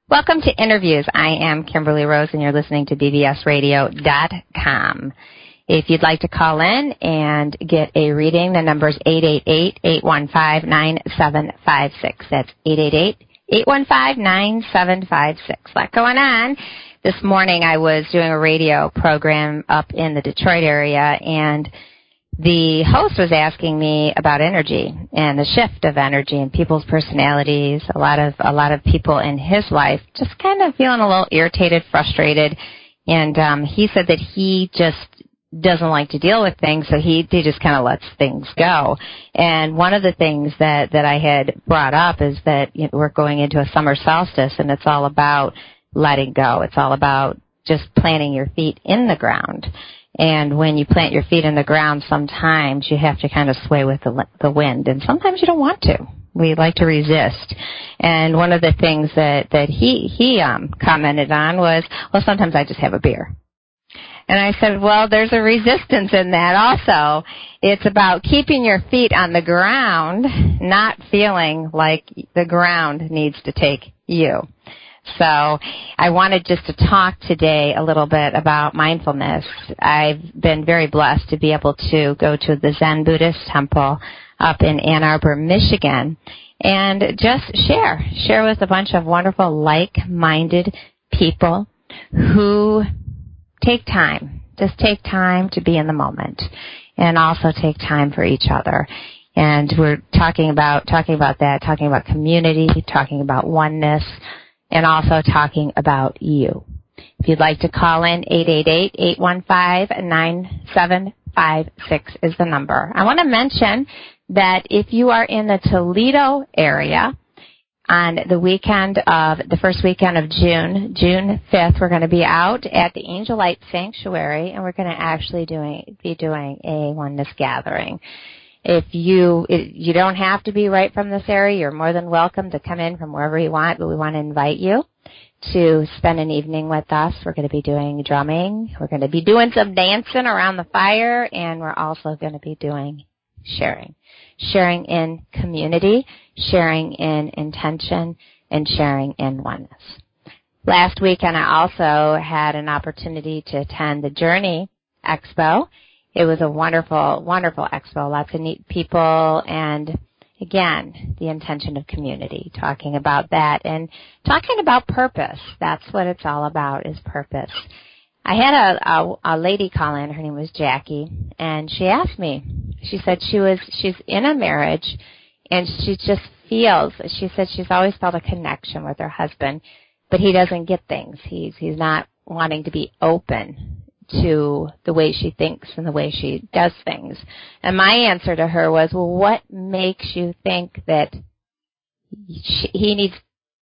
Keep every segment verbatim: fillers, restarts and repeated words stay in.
Welcome to Interviews. I am Kimberly Rose, and you're listening to B B S radio dot com. If you'd like to call in and get a reading, the number is eight eight eight, eight one five, nine seven five six. That's eight eight eight, eight one five, nine seven five six. A lot going on. This morning I was doing a radio program up in the Detroit area, and the host was asking me about energy and the shift of energy and people's personalities. A lot of a lot of people in his life just kind of feeling a little irritated, frustrated, and um, he said that he just doesn't like to deal with things, so he, he just kind of lets things go. And one of the things that, that I had brought up is that, you know, we're going into a summer solstice, and it's all about letting go. It's all about just planting your feet in the ground. And when you plant your feet in the ground, sometimes you have to kind of sway with the, the wind, and sometimes you don't want to. We like to resist. And one of the things that, that he, he um, commented on was, well, sometimes I just have a beer. And I said, well, there's a resistance in that also. It's about keeping your feet on the ground, not feeling like the ground needs to take you. So I wanted just to talk today a little bit about mindfulness. I've been very blessed to be able to go to the Zen Buddhist temple up in Ann Arbor, Michigan, and just share, share with a bunch of wonderful like-minded people who take time, just take time to be in the moment, and also take time for each other. And we're talking about, talking about that, talking about community, talking about oneness, and also talking about you. If you'd like to call in, eight eight eight, eight one five, nine seven five six is the number. I want to mention that if you are in the Toledo area on the weekend of, the first weekend of June, June fifth, we're going to be out at the Angel Light Sanctuary, and we're going to actually doing, be doing a oneness gathering. If you if you don't have to be right from this area, you're more than welcome to come in from wherever you want, but we want to invite you to spend an evening with us. We're going to be doing drumming. We're going to be doing some dancing around the fire, and we're also going to be doing sharing. Sharing in community, sharing in intention, and sharing in oneness. Last weekend, I also had an opportunity to attend the Journey Expo. It was a wonderful, wonderful expo, lots of neat people, and again, the intention of community, talking about that and talking about purpose. That's what it's all about, is purpose. I had a, a, a lady call in, her name was Jackie, and she asked me, she said she was, she's in a marriage, and she just feels, she said she's always felt a connection with her husband, but he doesn't get things. He's, he's not wanting to be open to the way she thinks and the way she does things. And my answer to her was, well, what makes you think that she, he needs,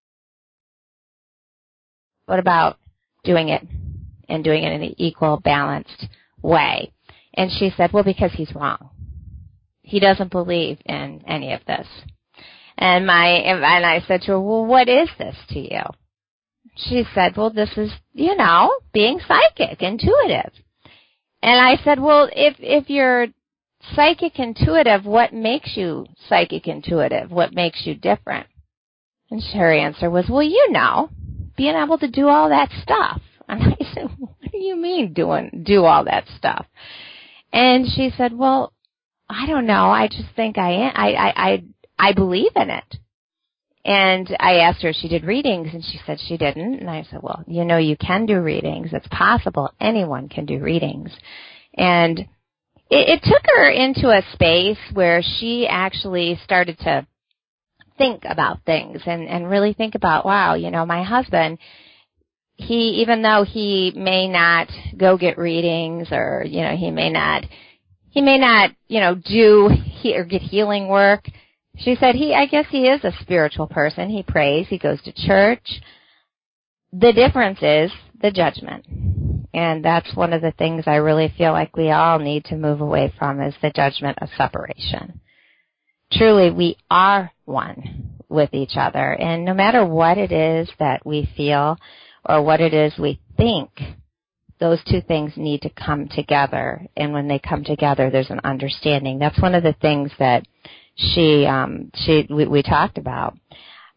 what about doing it and doing it in an equal, balanced way? And she said, well, because he's wrong. He doesn't believe in any of this. And my, and I said to her, well, what is this to you? She said, well, this is, you know, being psychic, intuitive. And I said, well, if if you're psychic, intuitive, what makes you psychic, intuitive? What makes you different? And her answer was, well, you know, being able to do all that stuff. And I said, what do you mean doing do all that stuff? And she said, well, I don't know. I just think I am. I I I, I believe in it. And I asked her if she did readings, and she said she didn't. And I said, well, you know, you can do readings. It's possible. Anyone can do readings. And it, it took her into a space where she actually started to think about things and, and really think about, wow, you know, my husband, he, even though he may not go get readings, or, you know, he may not, he may not, you know, do he, or get healing work, she said, he, I guess he is a spiritual person. He prays. He goes to church. The difference is the judgment. And that's one of the things I really feel like we all need to move away from, is the judgment of separation. Truly, we are one with each other. And no matter what it is that we feel or what it is we think, those two things need to come together. And when they come together, there's an understanding. That's one of the things that she, um, she, we, we talked about.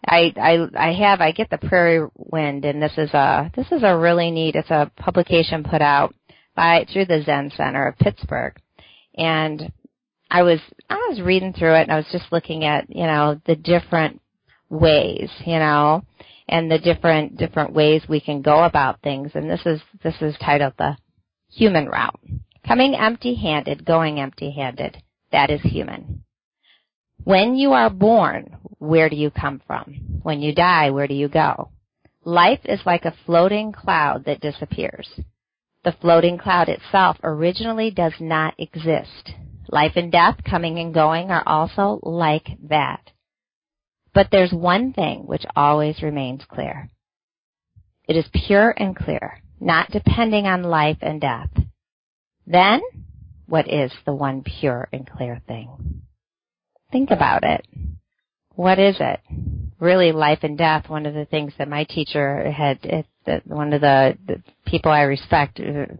I, I, I have, I get the Prairie Wind, and this is a, this is a really neat, it's a publication put out by, through the Zen Center of Pittsburgh. And I was, I was reading through it, and I was just looking at, you know, the different ways, you know, and the different, different ways we can go about things. And this is, this is titled The Human Route. Coming empty-handed, going empty-handed. That is human. When you are born, where do you come from? When you die, where do you go? Life is like a floating cloud that disappears. The floating cloud itself originally does not exist. Life and death, coming and going, are also like that. But there's one thing which always remains clear. It is pure and clear, not depending on life and death. Then, what is the one pure and clear thing? Think about it. What is it? Really, life and death, one of the things that my teacher had, one of the, the people I respect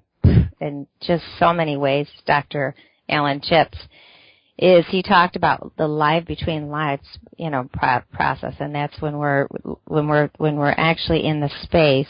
in just so many ways, Doctor Alan Chips, is he talked about the life between lives, you know, pro- process, and that's when we're, when we're, when we're actually in the space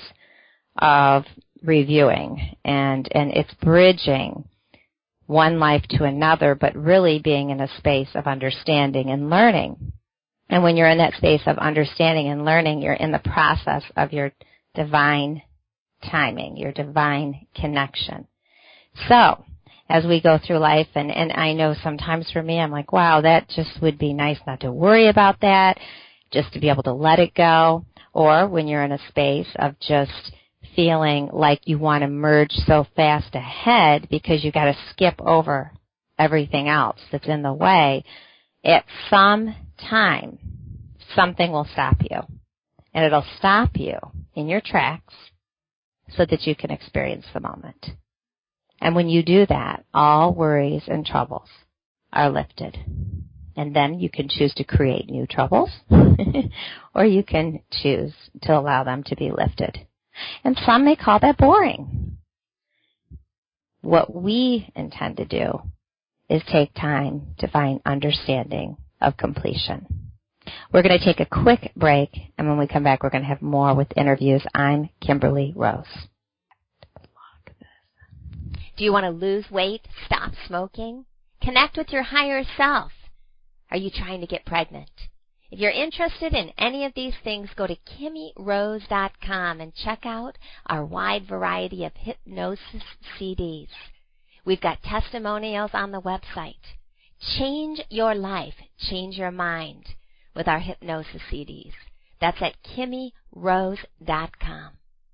of reviewing, and, and it's bridging one life to another, but really being in a space of understanding and learning. And when you're in that space of understanding and learning, you're in the process of your divine timing, your divine connection. So, as we go through life, and, and I know sometimes for me, I'm like, wow, that just would be nice not to worry about that, just to be able to let it go. Or when you're in a space of just feeling like you want to merge so fast ahead because you got to skip over everything else that's in the way, at some time, something will stop you. And it'll stop you in your tracks so that you can experience the moment. And when you do that, all worries and troubles are lifted. And then you can choose to create new troubles, or you can choose to allow them to be lifted. And some may call that boring. What we intend to do is take time to find understanding of completion. We're going to take a quick break, and when we come back, we're going to have more with interviews. I'm Kimberly Rose. Do you want to lose weight, stop smoking, connect with your higher self? Are you trying to get pregnant? If you're interested in any of these things, go to Kimmy Rose dot com and check out our wide variety of hypnosis C Ds. We've got testimonials on the website. Change your life, change your mind with our hypnosis C Ds. That's at Kimmy Rose dot com.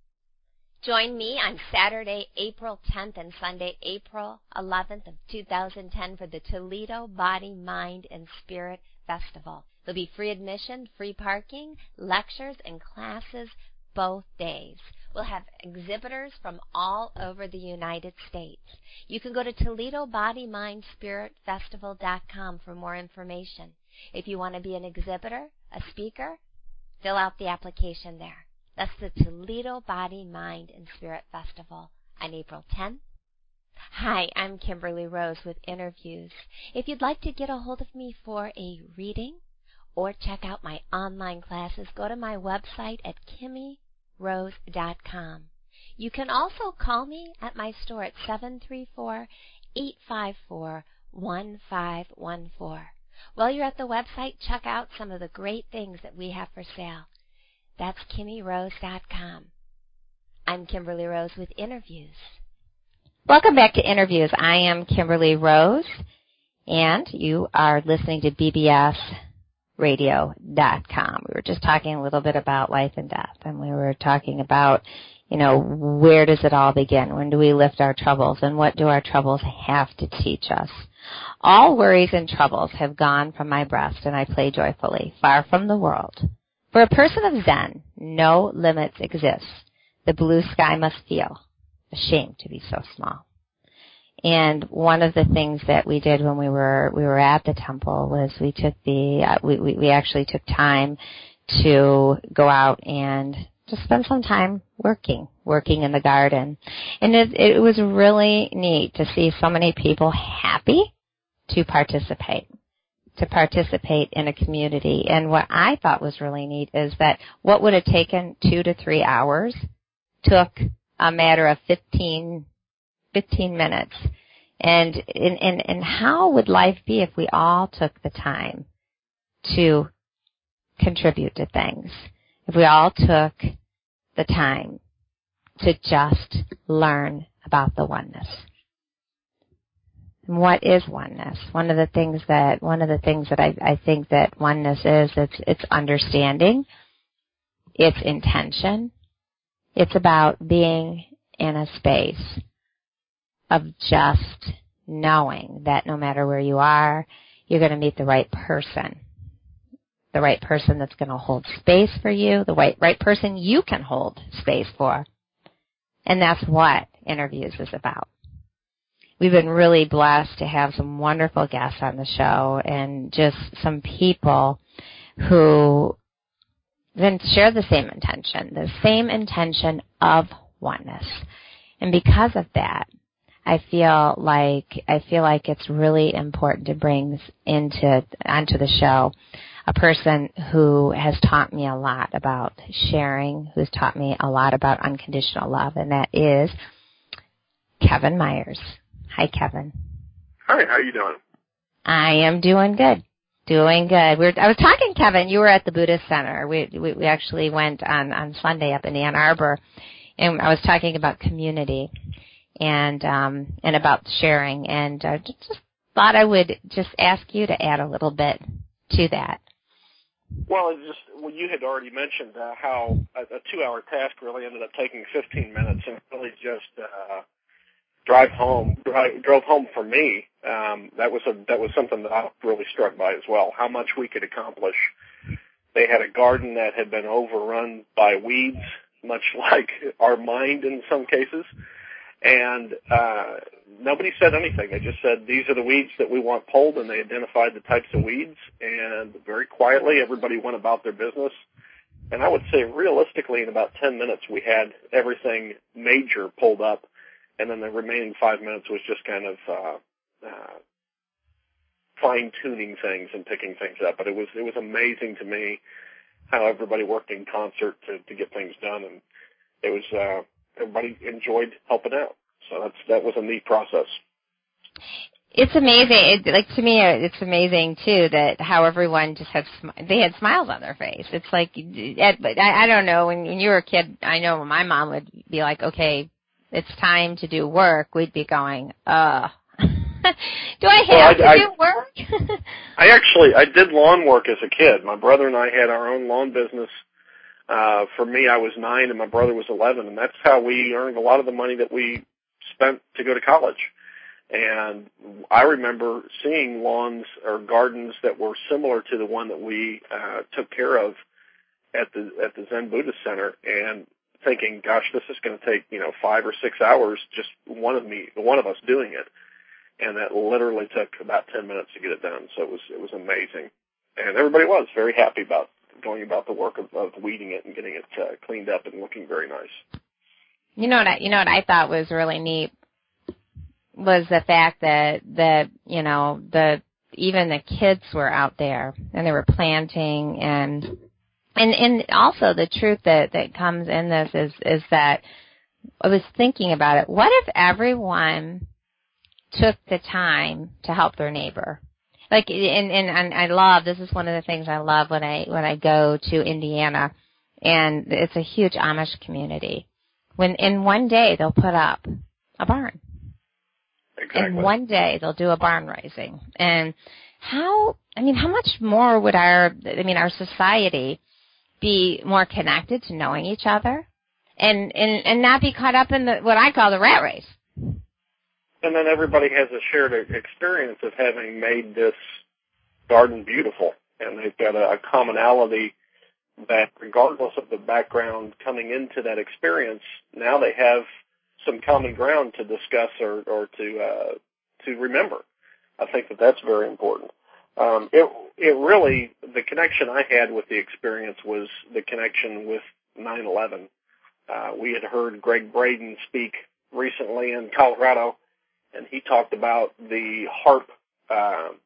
Join me on Saturday, April tenth and Sunday, April eleventh of two thousand ten for the Toledo Body, Mind, and Spirit Festival. There'll be free admission, free parking, lectures, and classes both days. We'll have exhibitors from all over the United States. You can go to Toledo Body, Mind, Spirit Festival dot com for more information. If you want to be an exhibitor, a speaker, fill out the application there. That's the Toledo Body, Mind, and Spirit Festival on April tenth. Hi, I'm Kimberly Rose with interviews. If you'd like to get a hold of me for a reading or check out my online classes, go to my website at Kimmy Rose dot com. You can also call me at my store at seven three four, eight five four, one five one four. While you're at the website, check out some of the great things that we have for sale. That's Kimmy Rose dot com. I'm Kimberly Rose with interviews. Welcome back to Interviews. I am Kimberly Rose, and you are listening to B B S radio dot com. We were just talking a little bit about life and death, and we were talking about, you know, where does it all begin? When do we lift our troubles, and what do our troubles have to teach us? All worries and troubles have gone from my breast, and I play joyfully, far from the world. For a person of Zen, no limits exist. The blue sky must feel ashamed to be so small. And one of the things that we did when we were we were at the temple was we took the uh, we, we we actually took time to go out and just spend some time working working in the garden, and it, it was really neat to see so many people happy to participate, to participate in a community. And what I thought was really neat is that what would have taken two to three hours took a matter of fifteen, fifteen minutes. And, and, and, and how would life be if we all took the time to contribute to things? If we all took the time to just learn about the oneness. And what is oneness? One of the things that one of the things that I, I think that oneness is, it's it's understanding, it's intention, it's about being in a space of just knowing that no matter where you are, you're going to meet the right person. The right person that's going to hold space for you, the right, right person you can hold space for. And that's what Interviews is about. We've been really blessed to have some wonderful guests on the show and just some people who then share the same intention, the same intention of oneness. And because of that, I feel like I feel like it's really important to bring into onto the show a person who has taught me a lot about sharing, who's taught me a lot about unconditional love, and that is Kevin Myers. Hi, Kevin. Hi, how are you doing? I am doing good. Doing good. We were, I was talking, Kevin, you were at the Buddhist Center. We, we, we actually went on, on Sunday up in Ann Arbor, and I was talking about community and um, and about sharing, and uh, just, just thought I would just ask you to add a little bit to that. Well, it just well, you had already mentioned uh, how a, a two-hour task really ended up taking fifteen minutes, and really just uh, drive home, drive, drove home for me. Um, that was a that was something that I was really struck by as well. How much we could accomplish. They had a garden that had been overrun by weeds, much like our mind in some cases, and uh, nobody said anything. They just said, these are the weeds that we want pulled, and they identified the types of weeds, and very quietly everybody went about their business. And I would say realistically in about ten minutes we had everything major pulled up, and then the remaining five minutes was just kind of uh, uh, fine-tuning things and picking things up. But it was it was amazing to me how everybody worked in concert to, to get things done, and it was uh, everybody enjoyed helping out. So that's that was a neat process. It's amazing. It, like to me, it's amazing too that how everyone just had sm- they had smiles on their face. It's like, but I, I don't know. When, when you were a kid, I know my mom would be like, "Okay, it's time to do work." We'd be going, "Uh, do I have well, I, to I, do work?" I actually I did lawn work as a kid. My brother and I had our own lawn business. Uh, for me, I was nine and my brother was eleven, and that's how we earned a lot of the money that we spent to go to college. And I remember seeing lawns or gardens that were similar to the one that we uh, took care of at the at the Zen Buddhist Center, and thinking, "Gosh, this is going to take you know five or six hours just one of me, one of us doing it." And that literally took about ten minutes to get it done. So it was it was amazing, and everybody was very happy about going about the work of, of weeding it and getting it uh, cleaned up and looking very nice. You know what I, you know what I thought was really neat was the fact that that you know the even the kids were out there and they were planting, and and and also the truth that that comes in this is is that I was thinking about it. What if everyone took the time to help their neighbor? Like, and, and, and I love, this is one of the things I love when I, when I go to Indiana, and it's a huge Amish community. When, in one day, they'll put up a barn. Exactly. And one day, they'll do a barn raising. And how, I mean, how much more would our, I mean, our society be more connected to knowing each other and, and, and not be caught up in the, what I call the rat race? And then everybody has a shared experience of having made this garden beautiful. And they've got a, a commonality that regardless of the background coming into that experience, now they have some common ground to discuss or, or to uh, to remember. I think that that's very important. Um, it, it really, the connection I had with the experience was the connection with nine eleven. Uh, we had heard Greg Braden speak recently in Colorado, and he talked about the HARP uh,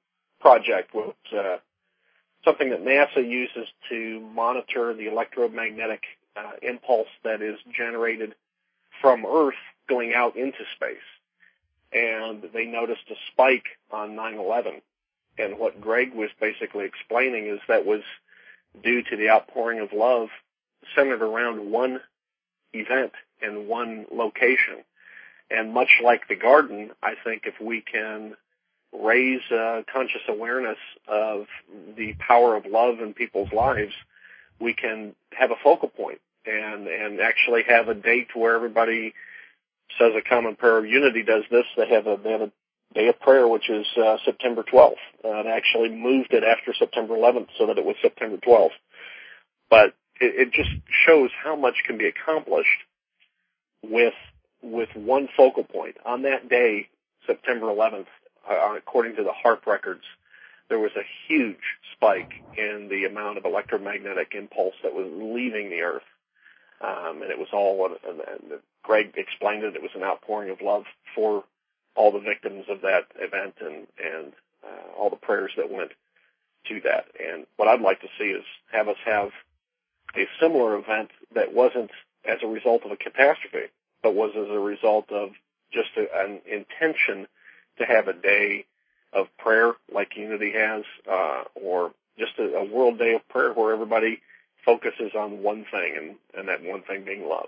project was uh, something that NASA uses to monitor the electromagnetic uh, impulse that is generated from Earth going out into space. And they noticed a spike on nine eleven. And what Greg was basically explaining is that was due to the outpouring of love centered around one event in one location. And much like the garden, I think if we can raise uh, conscious awareness of the power of love in people's lives, we can have a focal point and, and actually have a date where everybody says a common prayer of unity does this. They have a, they have a day of prayer, which is uh, September twelfth. Uh, they actually moved it after September eleventh so that it was September twelfth. But it, it just shows how much can be accomplished with with one focal point. On that day, September eleventh, uh, according to the HAARP records, there was a huge spike in the amount of electromagnetic impulse that was leaving the Earth. Um, and it was all, and, and Greg explained it, it was an outpouring of love for all the victims of that event and, and uh, all the prayers that went to that. And what I'd like to see is have us have a similar event that wasn't as a result of a catastrophe, but was as a result of just a, an intention to have a day of prayer like Unity has, uh, or just a, a world day of prayer where everybody focuses on one thing, and, and that one thing being love.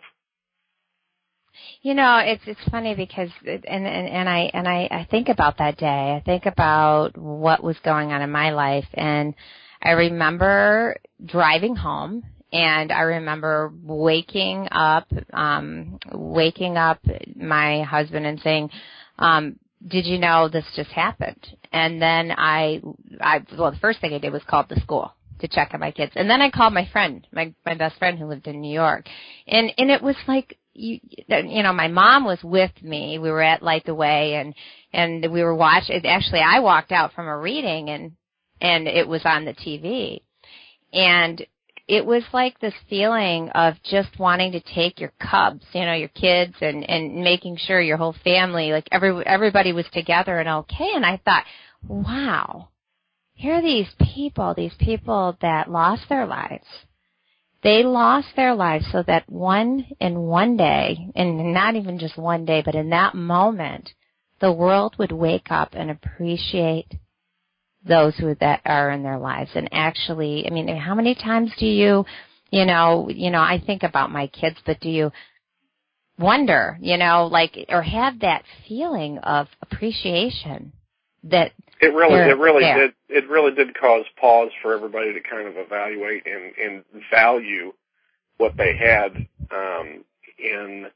You know, it's it's funny because it, and, and and I and I, I think about that day. I think about what was going on in my life, and I remember driving home, and I remember waking up, um, waking up my husband and saying, um, "Did you know this just happened?" And then I, I well, the first thing I did was call the school to check on my kids, and then I called my friend, my my best friend who lived in New York, and and it was like. You, you know, my mom was with me. We were at Light the Way, and and we were watching. Actually, I walked out from a reading, and and it was on the T V, and it was like this feeling of just wanting to take your cubs, you know, your kids, and and making sure your whole family, like every everybody was together and okay. And I thought, wow, here are these people, these people that lost their lives. They lost their lives so that one in one day, and not even just one day, but in that moment, the world would wake up and appreciate those who that are in their lives. And actually, I mean, how many times do you, you know, you know, I think about my kids, but do you wonder, you know, like, or have that feeling of appreciation that It really, it really there. did. It really did cause pause for everybody to kind of evaluate and, and value what they had um, in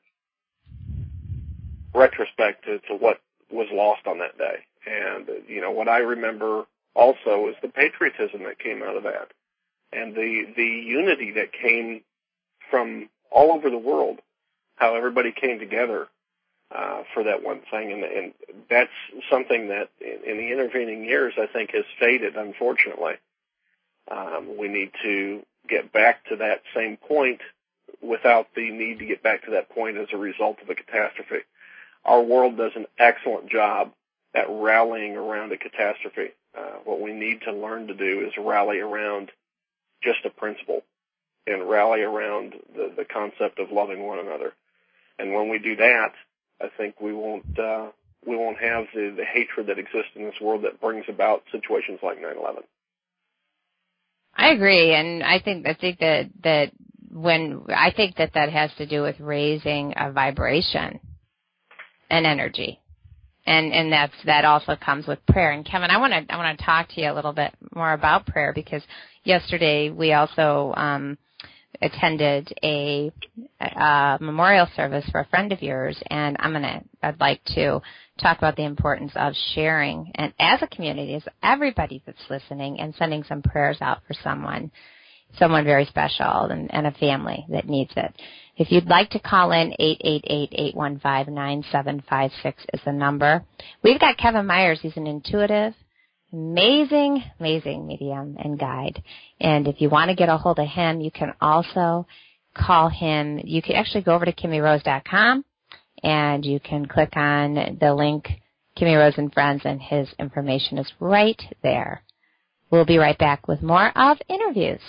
retrospect to, to what was lost on that day. And you know what I remember also is the patriotism that came out of that, and the the unity that came from all over the world. How everybody came together. Uh, for that one thing, and, and that's something that in, in the intervening years I think has faded, unfortunately. Um, we need to get back to that same point without the need to get back to that point as a result of a catastrophe. Our world does an excellent job at rallying around a catastrophe. Uh, what we need to learn to do is rally around just a principle and rally around the, the concept of loving one another. And when we do that, I think we won't uh, we won't have the, the hatred that exists in this world that brings about situations like nine eleven. I agree, and I think I think that that when I think that that has to do with raising a vibration and energy, and and that's that also comes with prayer. And Kevin, I want to I want to talk to you a little bit more about prayer, because yesterday we also um, attended a, a memorial service for a friend of yours, and I'm gonna I'd like to talk about the importance of sharing, and as a community, as everybody that's listening, and sending some prayers out for someone, someone very special, and, and a family that needs it. If you'd like to call in, eight eight eight, eight one five, nine seven five six is the number. We've got Kevin Myers. He's an intuitive, amazing, amazing medium and guide. And if you want to get a hold of him, you can also call him. You can actually go over to kimmy rose dot com, and you can click on the link Kimmy Rose and Friends, and his information is right there. We'll be right back with more of Interviews.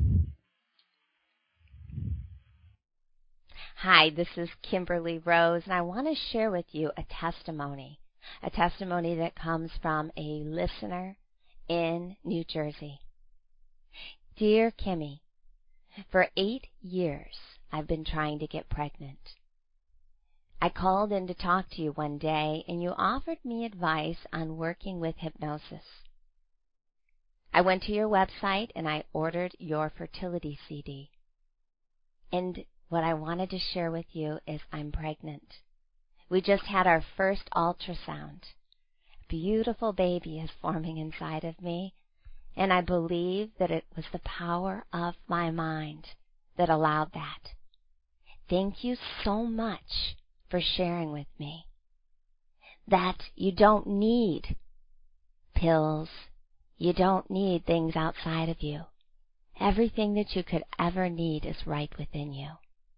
Hi, this is Kimberly Rose, and I want to share with you a testimony, a testimony that comes from a listener in New Jersey. Dear Kimmy, for eight years I've been trying to get pregnant. I called in to talk to you one day, and you offered me advice on working with hypnosis. I went to your website and I ordered your fertility C D. And what I wanted to share with you is I'm pregnant. We just had our first ultrasound. A beautiful baby is forming inside of me, and I believe that it was the power of my mind that allowed that. Thank you so much for sharing with me that you don't need pills, you don't need things outside of you. Everything that you could ever need is right within you.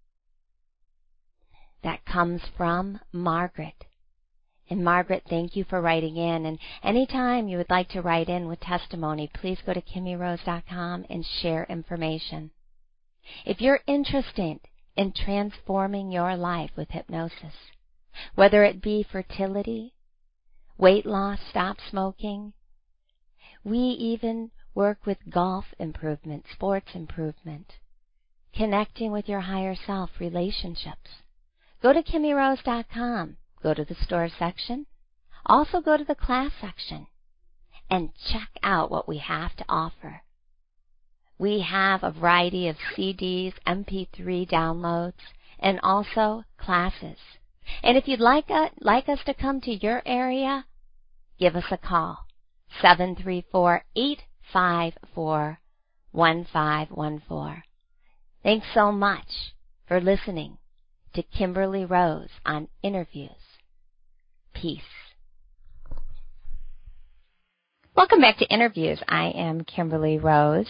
That comes from Margaret. And Margaret, thank you for writing in. And anytime you would like to write in with testimony, please go to kimmy rose dot com and share information. If you're interested in transforming your life with hypnosis, whether it be fertility, weight loss, stop smoking, we even work with golf improvement, sports improvement, connecting with your higher self, relationships. Go to kimmy rose dot com. Go to the store section. Also go to the class section and check out what we have to offer. We have a variety of C Ds, M P three downloads, and also classes. And if you'd like, uh, like us to come to your area, give us a call, seven three four, eight five four, one five one four. Thanks so much for listening to Kimberly Rose on Interviews. Peace. Welcome back to Interviews. I am Kimberly Rose,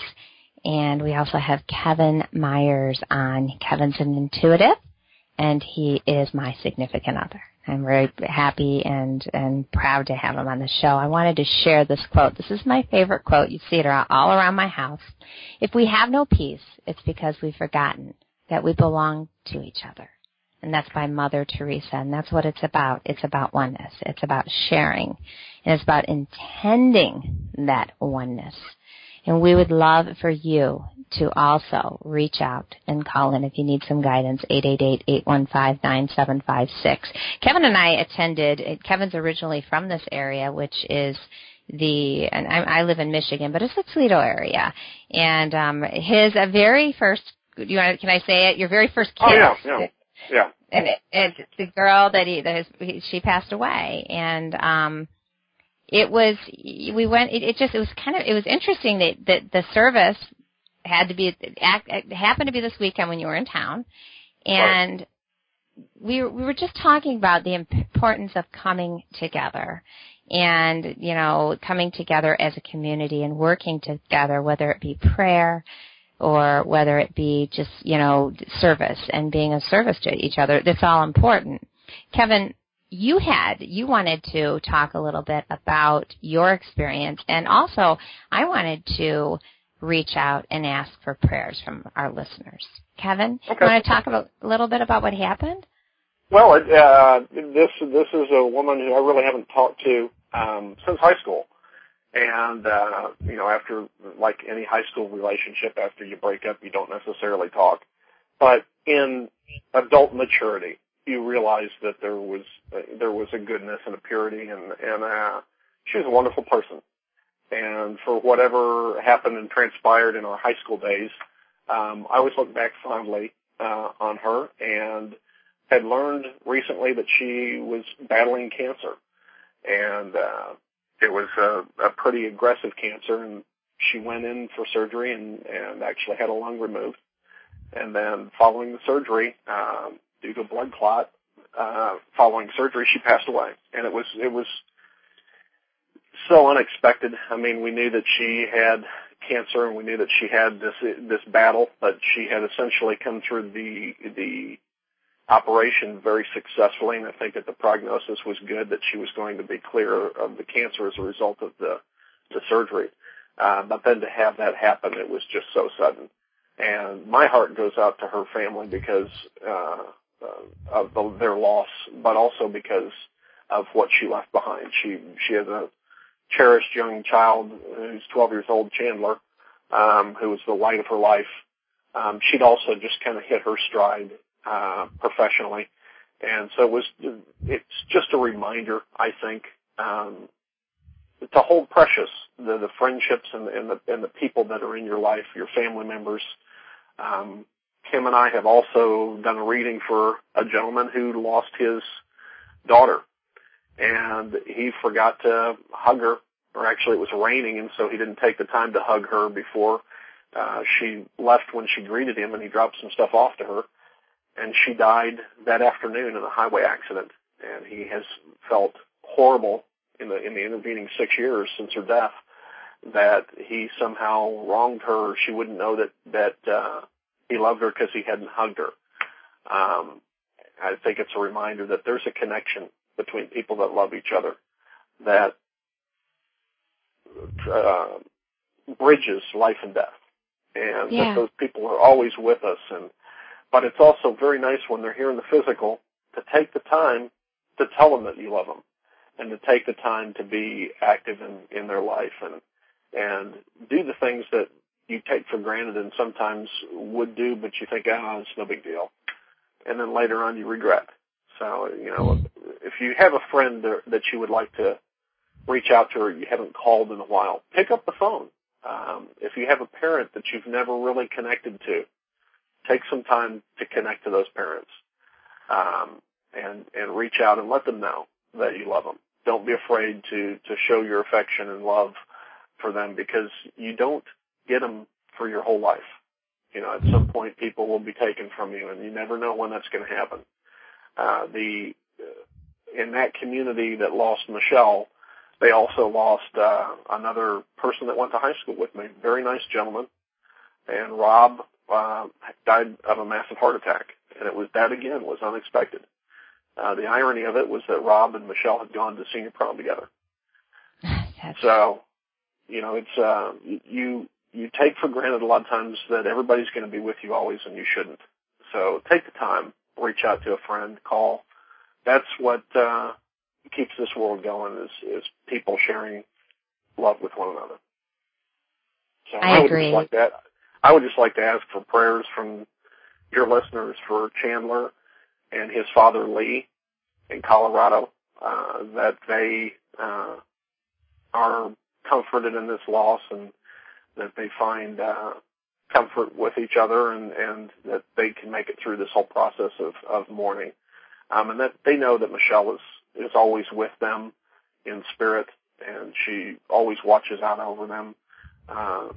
and we also have Kevin Myers on. Kevin's an intuitive, and he is my significant other. I'm very happy and, and proud to have him on the show. I wanted to share this quote. This is my favorite quote. You see it all around my house. If we have no peace, it's because we've forgotten that we belong to each other. And that's by Mother Teresa, and that's what it's about. It's about oneness. It's about sharing, and it's about intending that oneness. And we would love for you to also reach out and call in if you need some guidance, eight eight eight, eight one five, nine seven five six. Kevin and I attended, Kevin's originally from this area, which is the, and I, I live in Michigan, but it's the Toledo area. And um, his uh, very first, you want, can I say it? Your very first kiss. Oh, yeah, yeah. Yeah, and it, it, the girl that he, that his, he, she passed away, and um, it was we went. It, it just it was kind of it was interesting that, that the service had to be it happened to be this weekend when you were in town, and right. we we were just talking about the importance of coming together, and you know coming together as a community and working together, whether it be prayer, or whether it be just, you know, service and being of service to each other. That's all important. Kevin, you had, you wanted to talk a little bit about your experience, and also I wanted to reach out and ask for prayers from our listeners. Kevin, okay. You want to talk about, a little bit about what happened? Well, uh, this this is a woman who I really haven't talked to um, since high school. And, uh, you know, after, like any high school relationship, after you break up, you don't necessarily talk. But in adult maturity, you realize that there was, uh, there was a goodness and a purity, and, and, uh, she was a wonderful person. And for whatever happened and transpired in our high school days, um, I always look back fondly, uh, on her, and had learned recently that she was battling cancer. And, uh, It was a, a pretty aggressive cancer, and she went in for surgery and, and actually had a lung removed. And then following the surgery, um, due to a blood clot, uh, following surgery, she passed away. And it was it was so unexpected. I mean, we knew that she had cancer, and we knew that she had this this battle, but she had essentially come through the the operation very successfully, and I think that the prognosis was good, that she was going to be clear of the cancer as a result of the, the surgery. Uh, but then to have that happen, it was just so sudden. And my heart goes out to her family because uh, uh, of the, their loss, but also because of what she left behind. She she has a cherished young child who's twelve years old, Chandler, um, who was the light of her life. Um, she'd also just kind of hit her stride uh, professionally. And so it was, it's just a reminder, I think, um, to hold precious the, the friendships and, and the and the people that are in your life, your family members. Um, Kim and I have also done a reading for a gentleman who lost his daughter, and he forgot to hug her, or actually it was raining, and so he didn't take the time to hug her before uh, she left when she greeted him, and he dropped some stuff off to her, and she died that afternoon in a highway accident, and he has felt horrible in the in the intervening six years since her death, that he somehow wronged her. She wouldn't know that that uh, he loved her because he hadn't hugged her. Um, I think it's a reminder that there's a connection between people that love each other that uh, bridges life and death, and yeah. that those people are always with us. And but it's also very nice when they're here in the physical to take the time to tell them that you love them, and to take the time to be active in, in their life, and and do the things that you take for granted and sometimes would do, but you think, ah, oh, it's no big deal. And then later on you regret. So, you know, if you have a friend that you would like to reach out to or you haven't called in a while, pick up the phone. Um, if you have a parent that you've never really connected to, take some time to connect to those parents, um, and, and reach out and let them know that you love them. Don't be afraid to, to show your affection and love for them, because you don't get them for your whole life. You know, at some point people will be taken from you, and you never know when that's going to happen. Uh, the, uh, in that community that lost Michelle, they also lost, uh, another person that went to high school with me. Very nice gentleman. And Rob, uh, died of a massive heart attack. And it was, that again was unexpected. Uh, the irony of it was that Rob and Michelle had gone to senior prom together. So, you know, it's, uh, you, you take for granted a lot of times that everybody's going to be with you always, and you shouldn't. So take the time, reach out to a friend, call. That's what, uh, keeps this world going, is, is people sharing love with one another. So I, I would agree. just like that. I would just like to ask for prayers from your listeners for Chandler and his father Lee in Colorado, uh, that they uh, are comforted in this loss, and that they find uh, comfort with each other, and, and that they can make it through this whole process of, of mourning. Um, and that they know that Michelle is, is always with them in spirit, and she always watches out over them uh,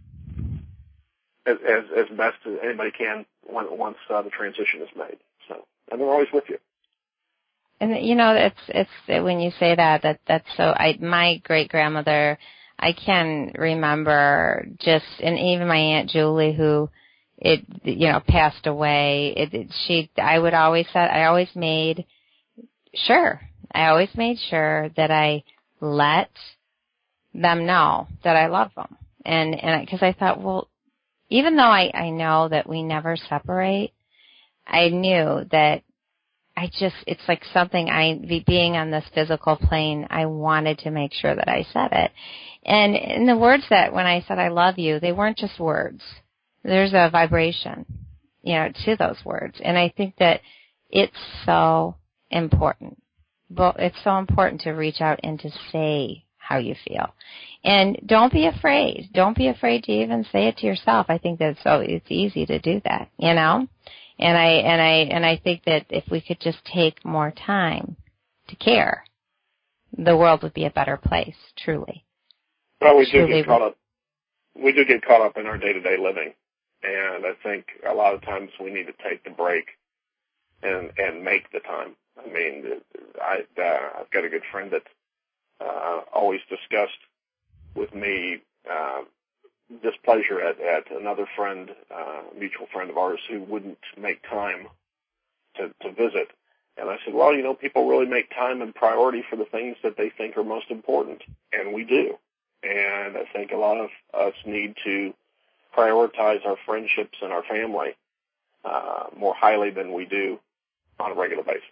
as, as, as best as anybody can when, once uh, the transition is made. So, and they're always with you. And you know, it's it's when you say that that that's so. I my great grandmother, I can remember just, and even my Aunt Julie, who it you know passed away. It, it she I would always say I always made sure I always made sure that I let them know that I love them, and and because I, I thought, well, even though I I know that we never separate, I knew that. I just, it's like something I, being on this physical plane, I wanted to make sure that I said it. And in the words that, when I said I love you, they weren't just words. There's a vibration, you know, to those words. And I think that it's so important. But it's so important to reach out and to say how you feel. And don't be afraid. Don't be afraid to even say it to yourself. I think that so it's easy to do that, you know? And I and I and I think that if we could just take more time to care, the world would be a better place. Truly. Well, we do truly get caught up. We do get caught up in our day-to-day living, and I think a lot of times we need to take the break and and make the time. I mean, I uh, I've got a good friend that uh, always discussed with me. Uh, displeasure at, at another friend, uh, mutual friend of ours, who wouldn't make time to, to visit. And I said, well, you know, people really make time and priority for the things that they think are most important, and we do. And I think a lot of us need to prioritize our friendships and our family uh, more highly than we do on a regular basis.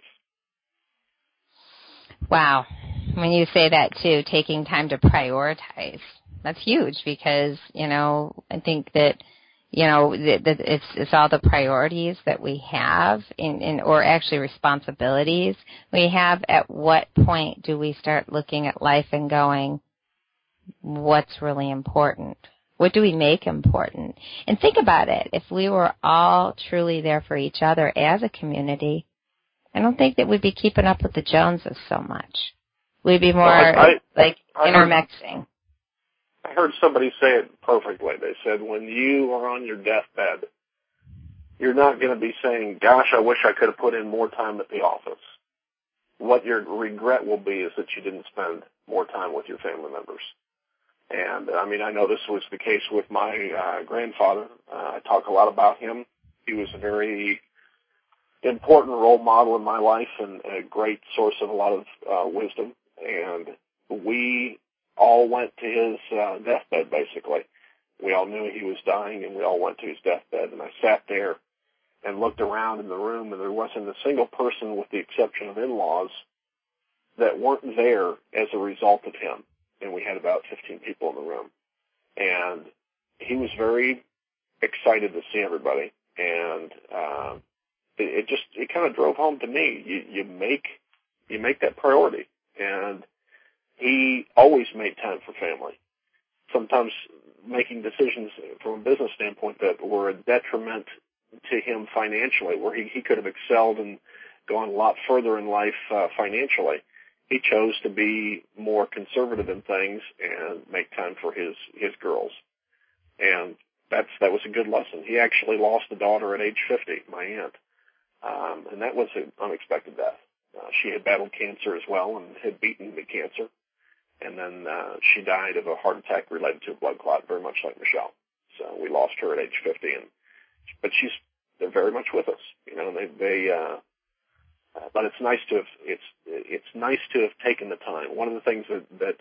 Wow. When you say that, too, taking time to prioritize, that's huge because, you know, I think that, you know, that it's, it's all the priorities that we have in, in, or actually responsibilities we have. At what point do we start looking at life and going, what's really important? What do we make important? And think about it. If we were all truly there for each other as a community, I don't think that we'd be keeping up with the Joneses so much. We'd be more well, I, I, like I intermixing. Heard, I heard somebody say it perfectly. They said, when you are on your deathbed, you're not going to be saying, gosh, I wish I could have put in more time at the office. What your regret will be is that you didn't spend more time with your family members. And, I mean, I know this was the case with my uh, grandfather. Uh, I talk a lot about him. He was a very important role model in my life and a great source of a lot of uh, wisdom. And we all went to his uh, deathbed, basically. We all knew he was dying, and we all went to his deathbed. And I sat there and looked around in the room, and there wasn't a single person, with the exception of in-laws, that weren't there as a result of him. And we had about fifteen people in the room. And he was very excited to see everybody. And uh, it, it just, it kind of drove home to me. You, you make, you make that priority. And he always made time for family. Sometimes making decisions from a business standpoint that were a detriment to him financially, where he, he could have excelled and gone a lot further in life uh, financially. He chose to be more conservative in things and make time for his, his girls. And that's, that was a good lesson. He actually lost a daughter at age fifty, my aunt. Um, and that was an unexpected death. Uh, she had battled cancer as well and had beaten the cancer. And then, uh, she died of a heart attack related to a blood clot, very much like Michelle. So we lost her at age fifty. And, but she's, they're very much with us. You know, they, they, uh, Uh, but it's nice to have it's it's nice to have taken the time. One of the things that, that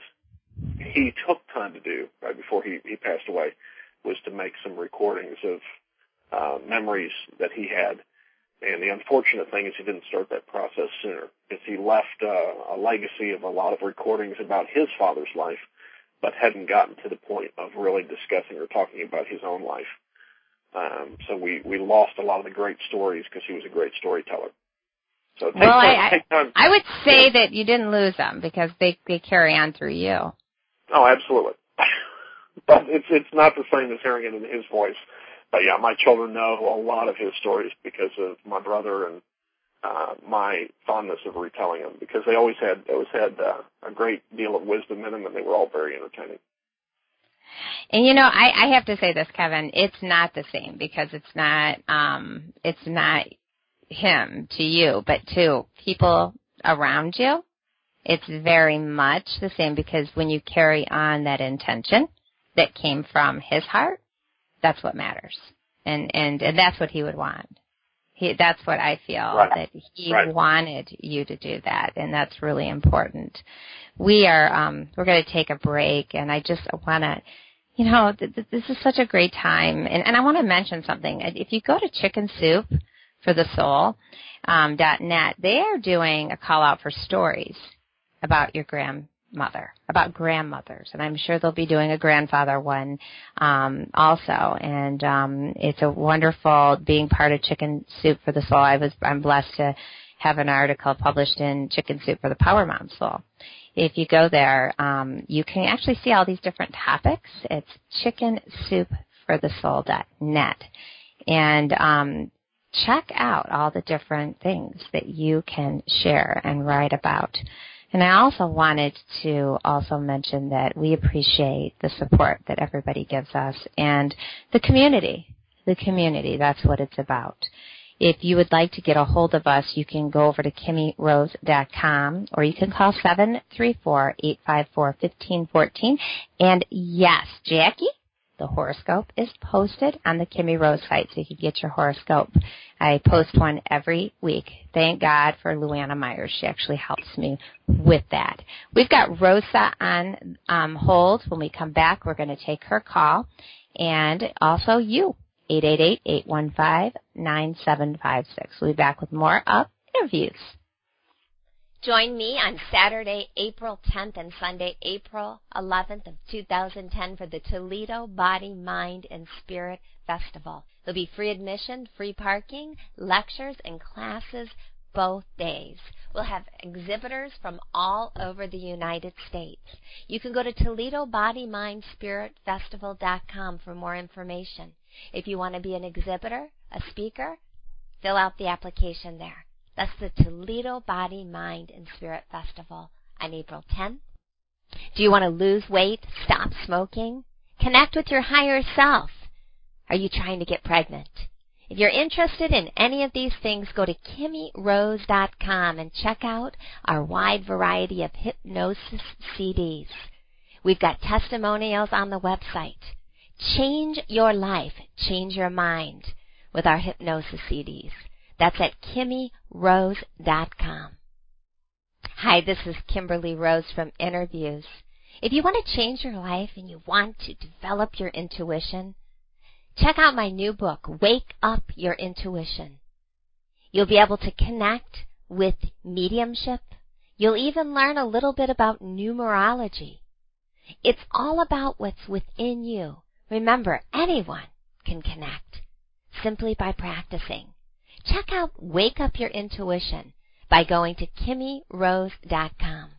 he took time to do right before he, he passed away was to make some recordings of uh, memories that he had. And the unfortunate thing is he didn't start that process sooner, because he left uh, a legacy of a lot of recordings about his father's life, but hadn't gotten to the point of really discussing or talking about his own life. Um, so we, we lost a lot of the great stories because he was a great storyteller. So take well, time, I, take time. I would say yeah. that you didn't lose them because they, they carry on through you. Oh, absolutely. But it's it's not the same as hearing it in his voice. But yeah, my children know a lot of his stories because of my brother and uh, my fondness of retelling them, because they always had they always had uh, a great deal of wisdom in them, and they were all very entertaining. And you know, I, I have to say this, Kevin. It's not the same because it's not um, it's not. him to you, but to people around you, it's very much the same, because when you carry on that intention that came from his heart, that's what matters. And, and, and that's what he would want. He, that's what I feel, right. that he right. wanted you to do that, and that's really important. We are, um, we're going to take a break, and I just want to, you know, th- th- this is such a great time, and, and I want to mention something. If you go to Chicken Soup for the Soul um, dot net, they are doing a call out for stories about your grandmother, about grandmothers, and I'm sure they'll be doing a grandfather one um, also. And um, it's a wonderful being part of Chicken Soup for the Soul. I was I'm blessed to have an article published in Chicken Soup for the Power Mom Soul. If you go there, um, you can actually see all these different topics. It's chicken soup for the soul dot net, and um, check out all the different things that you can share and write about. And I also wanted to also mention that we appreciate the support that everybody gives us, and the community. The community, that's what it's about. If you would like to get a hold of us, you can go over to Kimmy Rose dot com, or you can call seven three four, eight five four, one five one four. And yes, Jackie, The horoscope is posted on the Kimmy Rose site, so you can get your horoscope. I post one every week. Thank God for Luana Myers. She actually helps me with that. We've got Rosa on um, hold. When we come back, we're going to take her call. And also you, eight eight eight, eight one five, nine seven five six. We'll be back with more of interviews. Join me on Saturday, April tenth and Sunday, April eleventh of two thousand ten for the Toledo Body, Mind, and Spirit Festival. There'll be free admission, free parking, lectures, and classes both days. We'll have exhibitors from all over the United States. You can go to Toledo Body, Mind, Spirit Festival dot com for more information. If you want to be an exhibitor, a speaker, fill out the application there. That's the Toledo Body, Mind, and Spirit Festival on April tenth. Do you want to lose weight, stop smoking, connect with your higher self? Are you trying to get pregnant? If you're interested in any of these things, go to Kimmy Rose dot com and check out our wide variety of hypnosis C Ds. We've got testimonials on the website. Change your life, change your mind with our hypnosis C Ds. That's at Kimmy Rose dot com. Hi, this is Kimberly Rose from Interviews. If you want to change your life and you want to develop your intuition, check out my new book, Wake Up Your Intuition. You'll be able to connect with mediumship. You'll even learn a little bit about numerology. It's all about what's within you. Remember, anyone can connect simply by practicing. Check out Wake Up Your Intuition by going to Kimmy Rose dot com.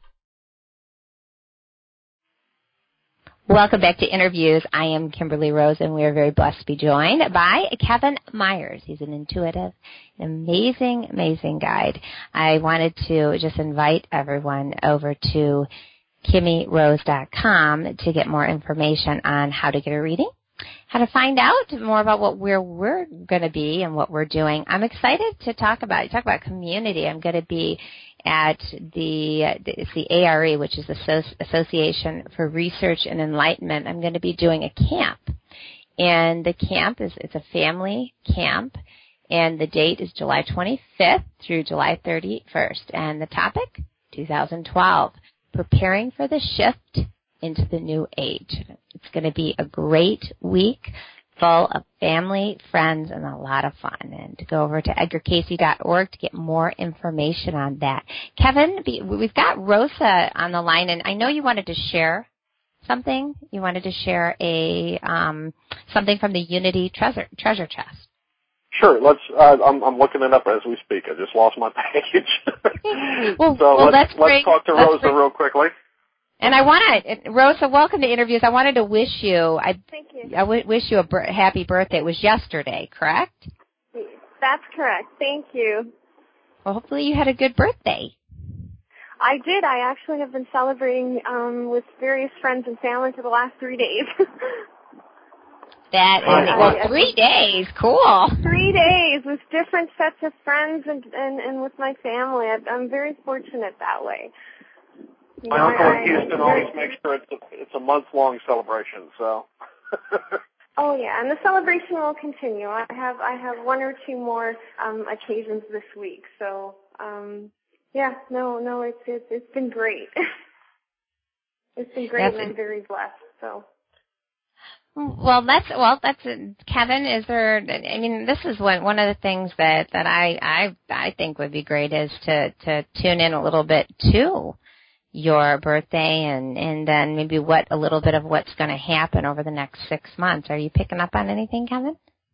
Welcome back to Interviews. I am Kimberly Rose, and we are very blessed to be joined by Kevin Myers. He's an intuitive, amazing, amazing guide. I wanted to just invite everyone over to Kimmy Rose dot com to get more information on how to get a reading, how to find out more about what we're, we're going to be and what we're doing. I'm excited to talk about, talk about community. I'm going to be at the, it's the A R E, which is the Association for Research and Enlightenment. I'm going to be doing a camp. And the camp is, it's a family camp. And the date is July twenty-fifth through July thirty-first. And the topic, two thousand twelve, preparing for the shift into the new age. It's going to be a great week full of family, friends, and a lot of fun. And to go over to edgar casey dot org to get more information on that. Kevin, we've got Rosa on the line, and I know you wanted to share something. You wanted to share a um, something from the Unity treasure, treasure chest. Sure. Let's. Uh, I'm, I'm looking it up as we speak. I just lost my package. well, so well, let's, let's, let's talk to let's Rosa bring, real quickly. And I want to, Rosa, welcome to Interviews. I wanted to wish you, I, Thank you. I w- wish you a b- happy birthday. It was yesterday, correct? That's correct. Thank you. Well, hopefully you had a good birthday. I did. I actually have been celebrating um, with various friends and family for the last three days. That is, I, well, I, three days. Cool. Three days with different sets of friends and, and, and with my family. I, I'm very fortunate that way. You My know, uncle I, in Houston I, always makes sure it's a, it's a month-long celebration, so. Oh, yeah, and the celebration will continue. I have I have one or two more um, occasions this week, so, um, yeah, no, no, it's, it's, it's been great. It's been great, That's and I'm it. very blessed, so. Well, that's well. That's Kevin. Is there? I mean, this is one one of the things that that I I I think would be great is to to tune in a little bit to your birthday and and then maybe what a little bit of what's going to happen over the next six months. Are you picking up on anything, Kevin?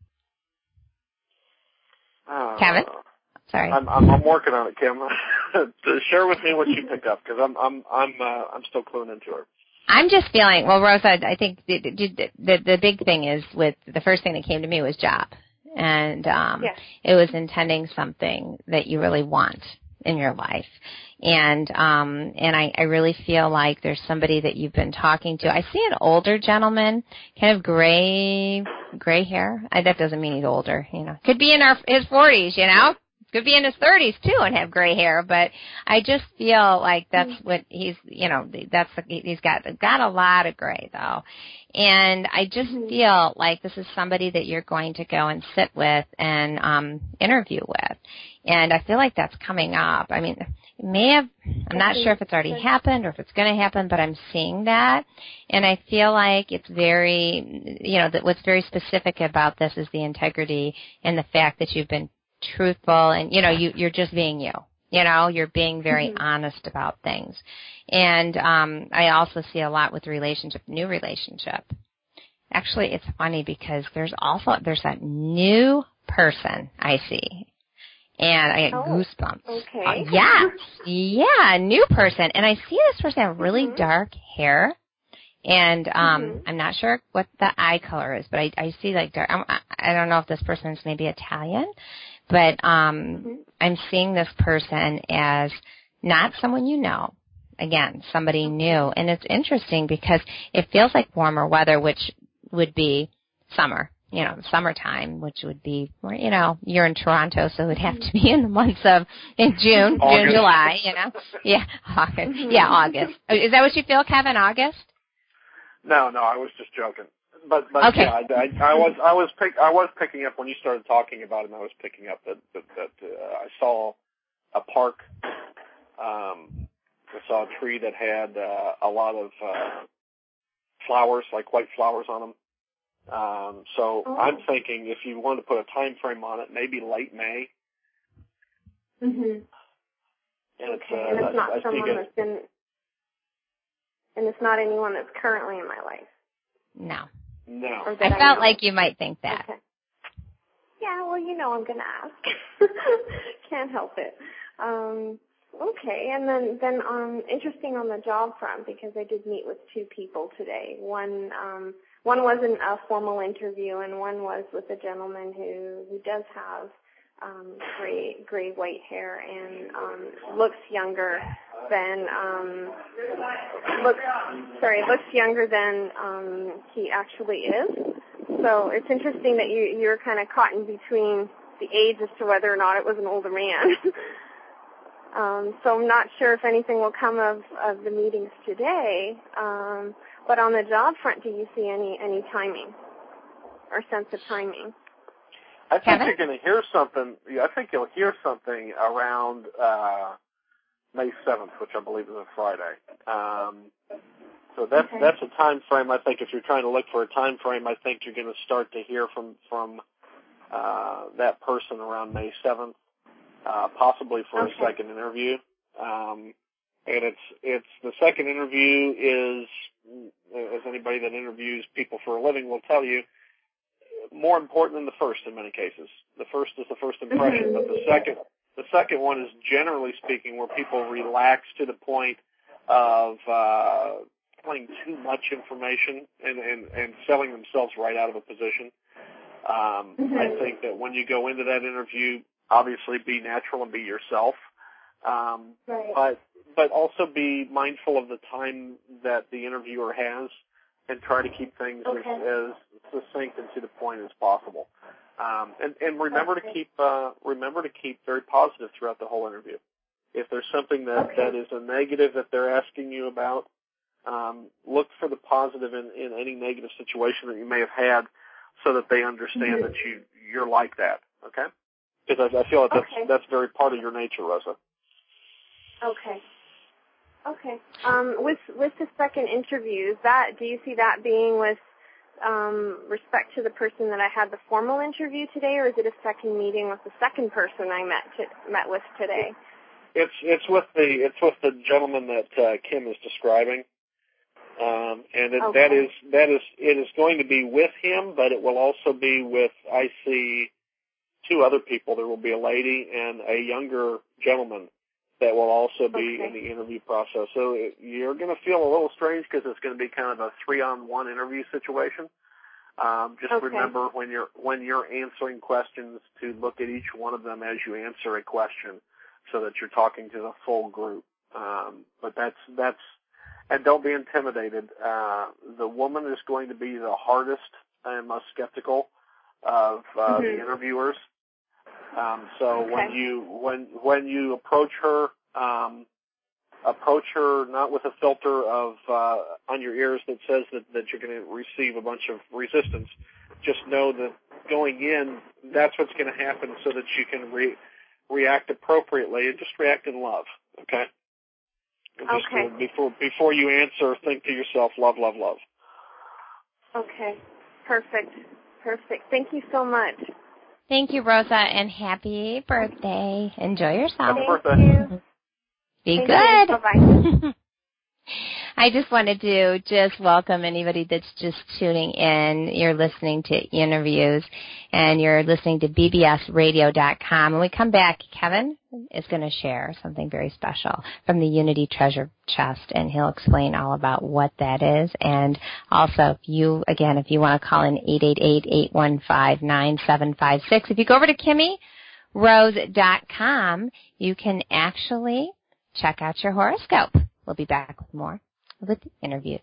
Uh, Kevin, sorry. I'm, I'm I'm working on it, Kim. Share with me what you pick up because I'm I'm I'm uh, I'm still cluing into it. I'm just feeling, well, Rosa, I think the, the, the, the big thing is with the first thing that came to me was job. And um, yes. It was intending something that you really want in your life. And um, and I, I really feel like there's somebody that you've been talking to. I see an older gentleman, kind of gray gray hair. I, that doesn't mean he's older, you know. Could be in our his forties, you know. could be in his thirties too and have gray hair, but I just feel like that's what he's, you know, that's he's got got a lot of gray though, and I just mm-hmm. feel like this is somebody that you're going to go and sit with and um, interview with, and I feel like that's coming up. I mean, it may have. I'm not sure if it's already happened or if it's going to happen, but I'm seeing that, and I feel like it's very, you know, that what's very specific about this is the integrity and the fact that you've been truthful, and you know you you're just being you you know you're being very mm-hmm. honest about things. And um I also see a lot with relationship new relationship. Actually, it's funny because there's also there's that new person I see, and I get oh, goosebumps. Okay. Uh, yes, yeah, new person, and I see this person have really mm-hmm. dark hair. And um mm-hmm. I'm not sure what the eye color is, but I, I see like dark. I'm, I don't know if this person is maybe Italian, but um mm-hmm. I'm seeing this person as not someone you know. Again, somebody mm-hmm. new, and it's interesting because it feels like warmer weather, which would be summer. You know, summertime, which would be, you know, you're in Toronto, so it would have to be in the months of in June, August. June, July. You know, yeah, August. Mm-hmm. Yeah, August. Is that what you feel, Kevin? August? No, no, I was just joking. But, but okay. yeah, I, I, I was, I was, pick, I was picking up when you started talking about it. And I was picking up that that, that uh, I saw a park. Um, I saw a tree that had uh, a lot of uh, flowers, like white flowers on them. Um, so oh. I'm thinking if you want to put a time frame on it, maybe late May. Mhm. And it's, okay. uh, and it's not I, I someone it, that's been. And it's not anyone that's currently in my life. No. No. I felt I like you might think that. Okay. Yeah, well, you know I'm going to ask. Can't help it. Um, okay, and then, then um, interesting on the job front, because I did meet with two people today. One um, one wasn't a formal interview, and one was with a gentleman who, who does have um, gray, gray white hair and um, looks younger than um, looks sorry looks younger than um, he actually is. So it's interesting that you you're kind of caught in between the age as to whether or not it was an older man. um, so I'm not sure if anything will come of, of the meetings today. Um, but on the job front, do you see any any timing or sense of timing? I think Kevin? You're going to hear something. I think you'll hear something around uh, May seventh, which I believe is a Friday. Um, so that's okay. that's a time frame. I think if you're trying to look for a time frame, I think you're going to start to hear from from uh, that person around May seventh, uh, possibly for okay. a second interview. Um, and it's it's the second interview is, as anybody that interviews people for a living will tell you, more important than the first in many cases. The first is the first impression, but the second, the second one is generally speaking where people relax to the point of uh, telling too much information and, and, and selling themselves right out of a position. Um, mm-hmm. I think that when you go into that interview, obviously be natural and be yourself, um, right. but but also be mindful of the time that the interviewer has, and try to keep things okay. as, as succinct and to the point as possible. Um, and, and remember okay. to keep uh, remember to keep very positive throughout the whole interview. If there's something that, okay. that is a negative that they're asking you about, um, look for the positive in, in any negative situation that you may have had, so that they understand mm-hmm. that you you're like that. Okay? Because I, I feel like that's okay. that's very part of your nature, Rosa. Okay. Okay. Um, with with the second interview, is that do you see that being with um, respect to the person that I had the formal interview today, or is it a second meeting with the second person I met to, met with today? It's it's with the it's with the gentleman that uh, Kim is describing, um, and it, okay. that is that is it is going to be with him, but it will also be with I see two other people. There will be a lady and a younger gentleman that will also be okay. in the interview process. So it, you're going to feel a little strange because it's going to be kind of a three-on-one interview situation. Um, just okay. remember when you're when you're answering questions to look at each one of them as you answer a question, so that you're talking to the full group. Um, but that's that's and don't be intimidated. Uh, the woman is going to be the hardest and most skeptical of uh, mm-hmm. the interviewers. Um, so okay. when you when when you approach her, um, approach her not with a filter of uh, on your ears that says that, that you're going to receive a bunch of resistance. Just know that going in, that's what's going to happen, so that you can re- react appropriately and just react in love. Okay. And just okay. uh, before before you answer, think to yourself, love, love, love. Okay. Perfect. Perfect. Thank you so much. Thank you, Rosa, and happy birthday. Enjoy yourself. Happy Thank birthday. you. Be Thank good. you. Bye-bye. I just wanted to just welcome anybody that's just tuning in. You're listening to interviews, and you're listening to B B S radio dot com. When we come back, Kevin is going to share something very special from the Unity Treasure Chest, and he'll explain all about what that is. And also, if you, again, if you want to call in eight eight eight, eight one five, nine seven five six. If you go over to Kimmy Rose dot com, you can actually check out your horoscope. We'll be back with more with the interviews.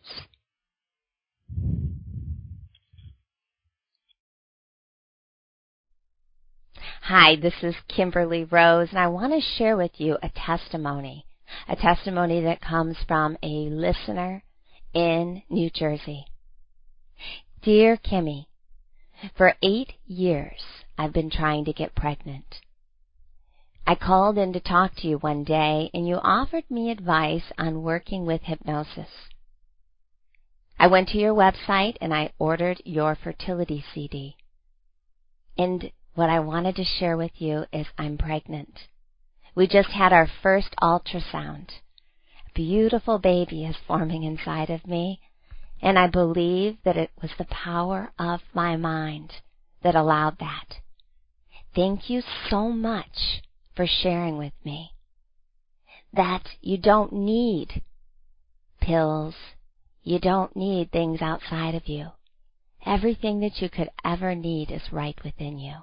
Hi, this is Kimberly Rose, and I want to share with you a testimony, a testimony that comes from a listener in New Jersey. Dear Kimmy, for eight years I've been trying to get pregnant. I called in to talk to you one day, and you offered me advice on working with hypnosis. I went to your website, and I ordered your fertility C D. And what I wanted to share with you is I'm pregnant. We just had our first ultrasound. A beautiful baby is forming inside of me, and I believe that it was the power of my mind that allowed that. Thank you so much for sharing with me that you don't need pills, you don't need things outside of you. Everything that you could ever need is right within you.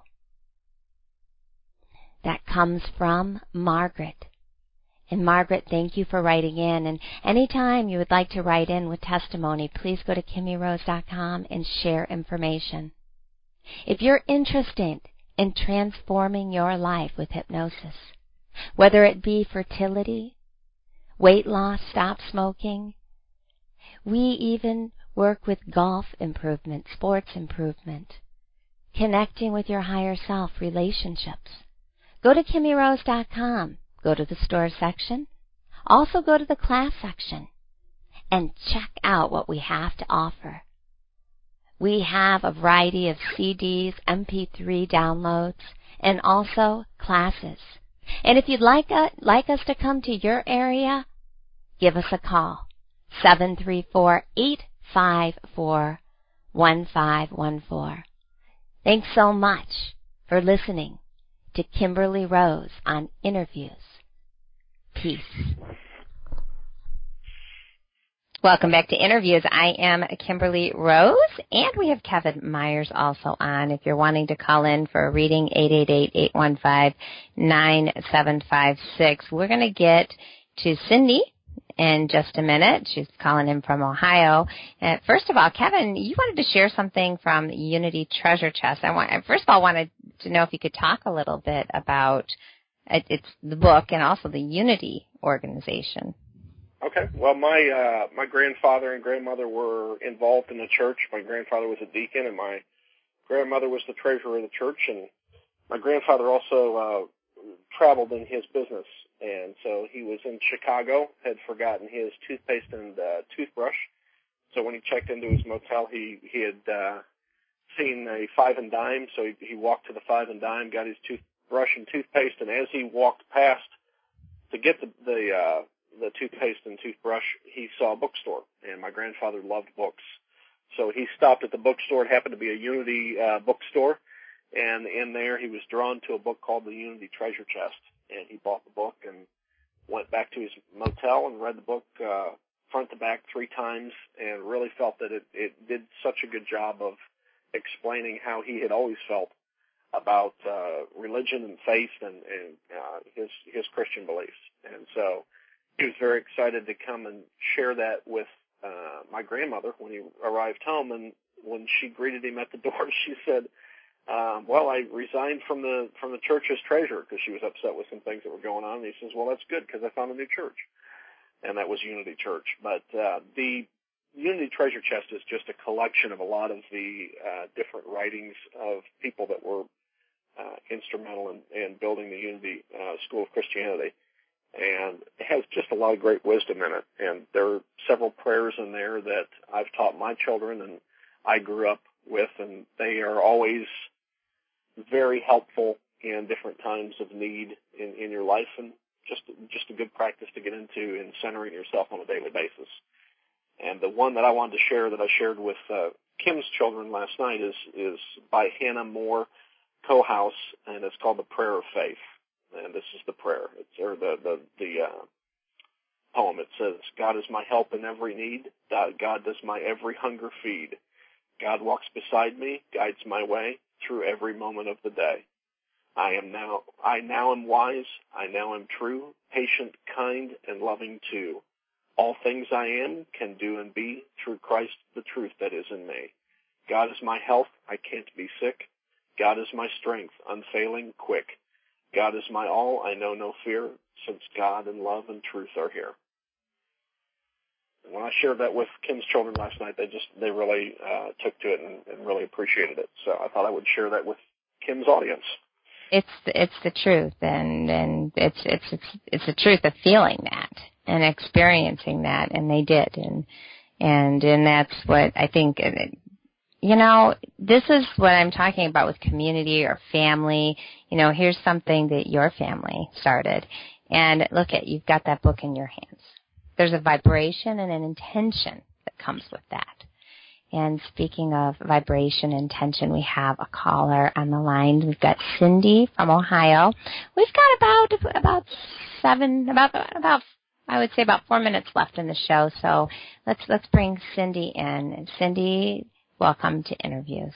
That comes from Margaret. And Margaret, thank you for writing in. And anytime you would like to write in with testimony, please go to Kimmy Rose dot com and share information. If you're interested in transforming your life with hypnosis, whether it be fertility, weight loss, stop smoking, we even work with golf improvement, sports improvement, connecting with your higher self, relationships. Go to Kimmy Rose dot com, go to the store section, also go to the class section, and check out what we have to offer. We have a variety of C Ds, M P three downloads, and also classes. And if you'd like, uh, like us to come to your area, give us a call, seven three four, eight five four, one five one four. Thanks so much for listening to Kimberly Rose on Interviews. Peace. Welcome back to Interviews. I am Kimberly Rose, and we have Kevin Myers also on. If you're wanting to call in for a reading, eight eight eight, eight one five, nine seven five six. We're going to get to Cindy in just a minute. She's calling in from Ohio. Uh, first of all, Kevin, you wanted to share something from the Unity Treasure Chest. I want, I first of all wanted to know if you could talk a little bit about it, it's the book and also the Unity organization. Okay. Well, my uh, my grandfather and grandmother were involved in the church. My grandfather was a deacon, and my grandmother was the treasurer of the church. And my grandfather also uh, traveled in his business, and so he was in Chicago, had forgotten his toothpaste and uh, toothbrush. So when he checked into his motel, he he had uh, seen a five and dime. So he, he walked to the five and dime, got his toothbrush and toothpaste, and as he walked past to get the the uh, the toothpaste and toothbrush, he saw a bookstore, and my grandfather loved books. So he stopped at the bookstore. It happened to be a Unity uh, bookstore, and in there he was drawn to a book called The Unity Treasure Chest, and he bought the book and went back to his motel and read the book uh, front to back three times, and really felt that it, it did such a good job of explaining how he had always felt about uh, religion and faith and, and uh, his his Christian beliefs. And so he was very excited to come and share that with uh, my grandmother when he arrived home. And when she greeted him at the door, she said, um, well, I resigned from the from the church as treasurer because she was upset with some things that were going on. And he says, well, that's good because I found a new church, and that was Unity Church. But uh, the Unity Treasure Chest is just a collection of a lot of the uh, different writings of people that were uh, instrumental in, in building the Unity uh, School of Christianity. And it has just a lot of great wisdom in it. And there are several prayers in there that I've taught my children and I grew up with, and they are always very helpful in different times of need in, in your life, and just just a good practice to get into in centering yourself on a daily basis. And the one that I wanted to share that I shared with uh, Kim's children last night is is by Hannah Moore Cohouse, and it's called The Prayer of Faith. And this is the prayer, it's, or the the, the uh, poem. It says, God is my help in every need. God does my every hunger feed. God walks beside me, guides my way through every moment of the day. I am now, I now am wise. I now am true, patient, kind, and loving too. All things I am, can do, and be through Christ, the truth that is in me. God is my health. I can't be sick. God is my strength, unfailing, quick. God is my all, I know no fear, since God and love and truth are here. And when I shared that with Kim's children last night, they just, they really uh, took to it and, and really appreciated it. So I thought I would share that with Kim's audience. It's it's the truth, and and it's it's it's it's the truth of feeling that and experiencing that, and they did, and and and that's what I think. You know, this is what I'm talking about with community or family. You know, here's something that your family started. And look at, you've got that book in your hands. There's a vibration and an intention that comes with that. And speaking of vibration and intention, we have a caller on the line. We've got Cindy from Ohio. We've got about, about seven, about, about, I would say about four minutes left in the show. So let's, let's bring Cindy in. Cindy, welcome to Interviews.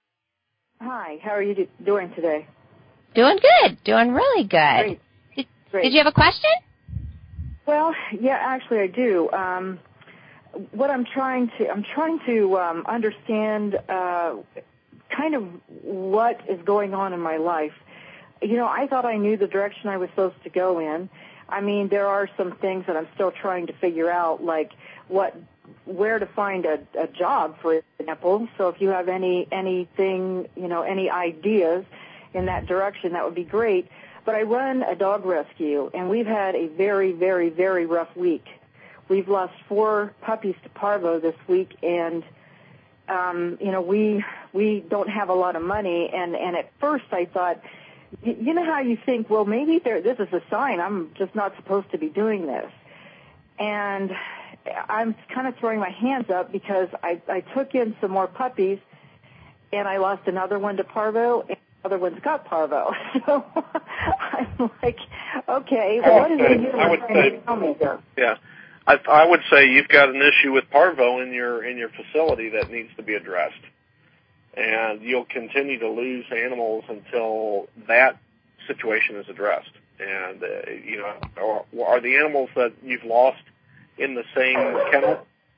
Hi, how are you do- doing today? Doing good, doing really good. Great. Did, Great. did you have a question? Well, yeah, actually I do. Um, what I'm trying to, I'm trying to um, understand uh, kind of what is going on in my life. You know, I thought I knew the direction I was supposed to go in. I mean, there are some things that I'm still trying to figure out, like what where to find a, a job, for example. So if you have any anything, you know, any ideas in that direction, that would be great. But I run a dog rescue, and we've had a very, very, very rough week. We've lost four puppies to parvo this week, and um, you know, we we don't have a lot of money. And and at first I thought, you, you know how you think, well, maybe there, this is a sign I'm just not supposed to be doing this, and I'm kind of throwing my hands up because I, I took in some more puppies, and I lost another one to parvo, and the other one's got parvo. So I'm like, okay, well, what is say, it you're I would trying say, to tell me here? Yeah, I, I would say you've got an issue with parvo in your in your facility that needs to be addressed, and you'll continue to lose animals until that situation is addressed. And uh, you know, are, are the animals that you've lost in the same kennel?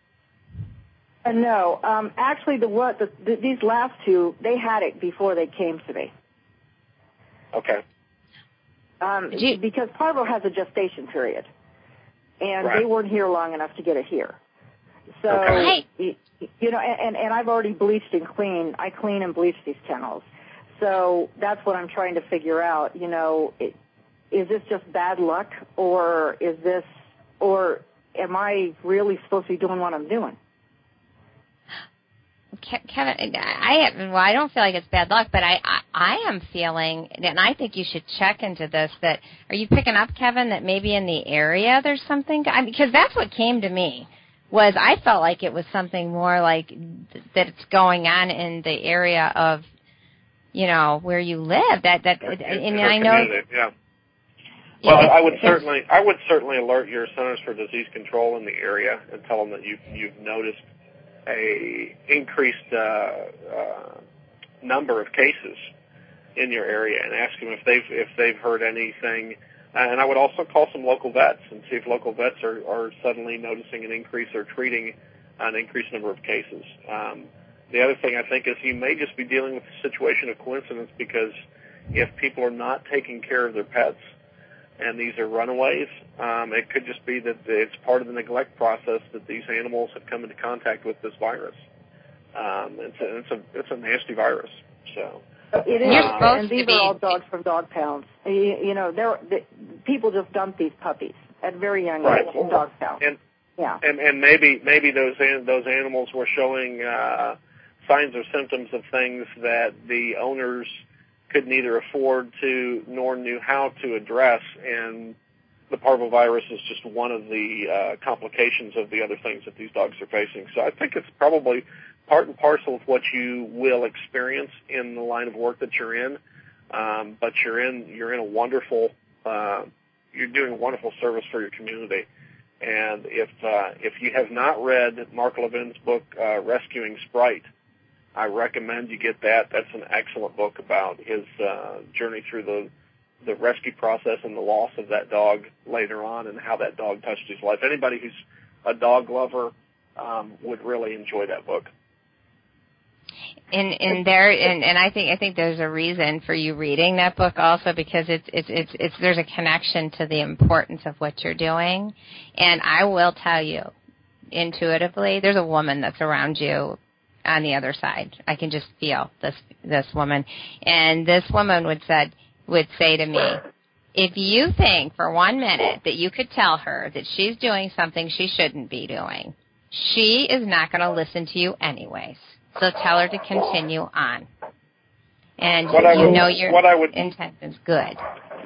Uh, no, um, actually, the what the, the, these last two, they had it before they came to me. Okay. Um, you, because parvo has a gestation period, and right. they weren't here long enough to get it here. So, okay. you, you know, and, and I've already bleached and cleaned. I clean and bleach these kennels. So that's what I'm trying to figure out. You know, it, is this just bad luck, or is this, or am I really supposed to be doing what I'm doing? Kevin, I well, I don't feel like it's bad luck, but I, I, I am feeling, and I think you should check into this. That are you picking up, Kevin? That maybe in the area there's something, I mean, because that's what came to me. Was I felt like it was something more like th- that it's going on in the area of, you know, where you live. That that, in, and in I know. Yeah. Well, I would certainly, I would certainly alert your Centers for Disease Control in the area and tell them that you've you've noticed a increased uh, uh, number of cases in your area, and ask them if they've if they've heard anything. And I would also call some local vets and see if local vets are, are suddenly noticing an increase or treating an increased number of cases. Um, the other thing I think is you may just be dealing with a situation of coincidence, because if people are not taking care of their pets and these are runaways, um, it could just be that it's part of the neglect process that these animals have come into contact with this virus. Um, it's, a, it's, a, it's a nasty virus. So it is, uh, and these are all dogs from dog pounds. You, you know, they're, they, people just dump these puppies at very young right. age in dog pounds. And, yeah, and and maybe maybe those those animals were showing uh, signs or symptoms of things that the owners could neither afford to nor knew how to address, and the parvovirus is just one of the uh, complications of the other things that these dogs are facing. So I think it's probably part and parcel of what you will experience in the line of work that you're in. Um, but you're in you're in a wonderful uh, you're doing a wonderful service for your community. And if uh, if you have not read Mark Levin's book uh, Rescuing Sprite, I recommend you get that. That's an excellent book about his uh, journey through the the rescue process and the loss of that dog later on, and how that dog touched his life. Anybody who's a dog lover um, would really enjoy that book. And and there and, and I think I think there's a reason for you reading that book also, because it's it's it's it's there's a connection to the importance of what you're doing. And I will tell you, intuitively, there's a woman that's around you on the other side. I can just feel this this woman. And this woman would said would say to me, if you think for one minute that you could tell her that she's doing something she shouldn't be doing, she is not going to listen to you anyways. So tell her to continue on. And what you would, know your what I would, intention's good.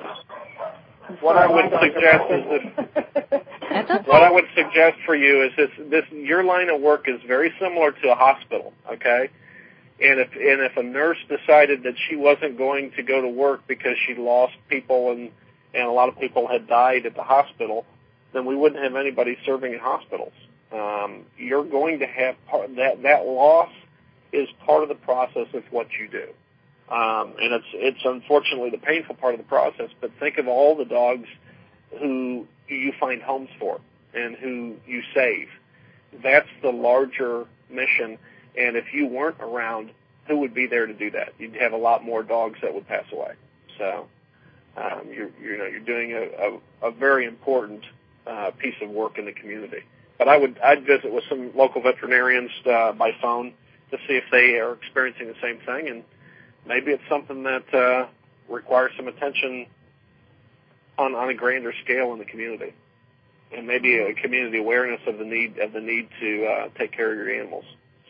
What I would suggest is that That's okay. what I would suggest for you is this: this your line of work is very similar to a hospital, okay? And if and if a nurse decided that she wasn't going to go to work because she lost people and and a lot of people had died at the hospital, then we wouldn't have anybody serving in hospitals. Um, you're going to have part, that that loss is part of the process of what you do. Um, and it's it's unfortunately the painful part of the process, but think of all the dogs who you find homes for and who you save. That's the larger mission, and if you weren't around, who would be there to do that? You'd have a lot more dogs that would pass away. So um, you're, you know, you're doing a, a, a very important uh, piece of work in the community. But I would I'd visit with some local veterinarians uh, by phone to see if they are experiencing the same thing, and maybe it's something that uh, requires some attention on, on a grander scale in the community, and maybe a community awareness of the need of the need to uh, take care of your animals.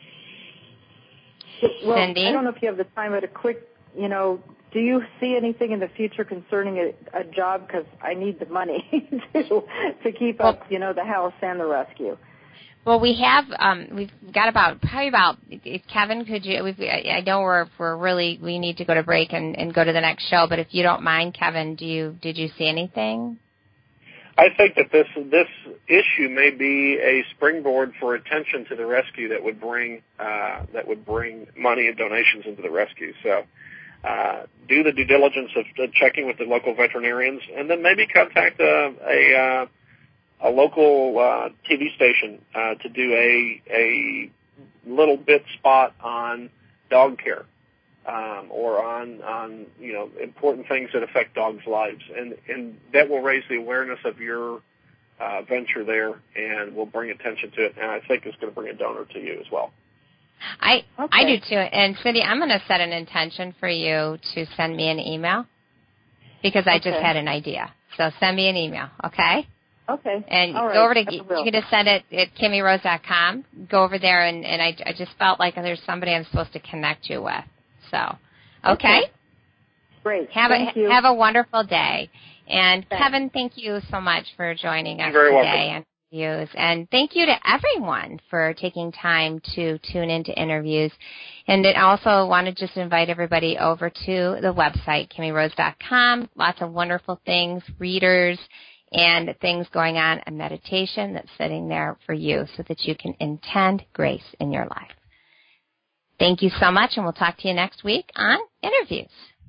Well, Cindy? I don't know if you have the time, but a quick, you know, do you see anything in the future concerning a, a job? Because I need the money to to keep well, up, you know, the house and the rescue. Well, we have um, we've got about probably about if Kevin, could you? We've, I know we're we're really we need to go to break and, and go to the next show, but if you don't mind, Kevin, do you did you see anything? I think that this this issue may be a springboard for attention to the rescue that would bring uh, that would bring money and donations into the rescue. So uh, do the due diligence of uh, checking with the local veterinarians, and then maybe contact a a, uh, a local uh, T V station uh, to do a a little bit spot on dog care. Um, or on, on, you know, important things that affect dogs' lives. And, and that will raise the awareness of your uh, venture there and will bring attention to it. And I think it's going to bring a donor to you as well. I Okay. I do too. And Cindy, I'm going to set an intention for you to send me an email because I Okay. just had an idea. So send me an email, okay? Okay. And All right. go over to, I you will. can just send it at kimmy rose dot com. Go over there, and, and I, I just felt like there's somebody I'm supposed to connect you with. So, okay? Okay. Great. Have Thank a you. have a wonderful day. And Thanks. Kevin, thank you so much for joining us You're very today welcome. on interviews. And thank you to everyone for taking time to tune into interviews. And I also want to just invite everybody over to the website, kimmy rose dot com. Lots of wonderful things, readers, and things going on, a meditation that's sitting there for you so that you can intend grace in your life. Thank you so much, and we'll talk to you next week on Interviews.